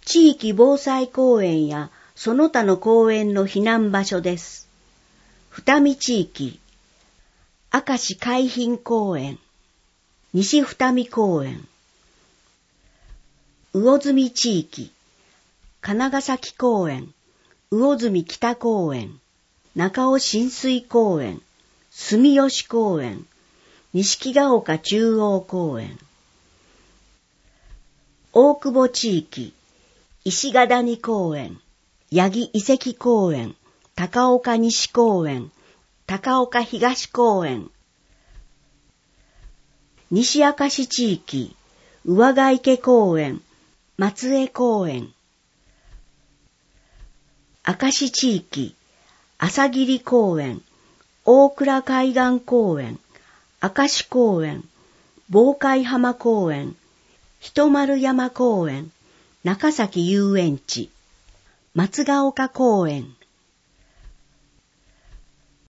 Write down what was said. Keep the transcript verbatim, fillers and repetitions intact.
地域防災公園やその他の公園の避難場所です。二見地域、明石海浜公園、西二見公園。魚住地域、金ヶ崎公園、魚住北公園、中尾親水公園、住吉公園、錦ヶ丘中央公園。大久保地域、石ヶ谷公園、八木遺跡公園、高岡西公園、高岡東公園。西明石地域、上賀池公園、松江公園。明石地域、朝霧公園、大倉海岸公園、明石公園、防海浜公園、一丸山公園、中崎遊園地、松ヶ丘公園。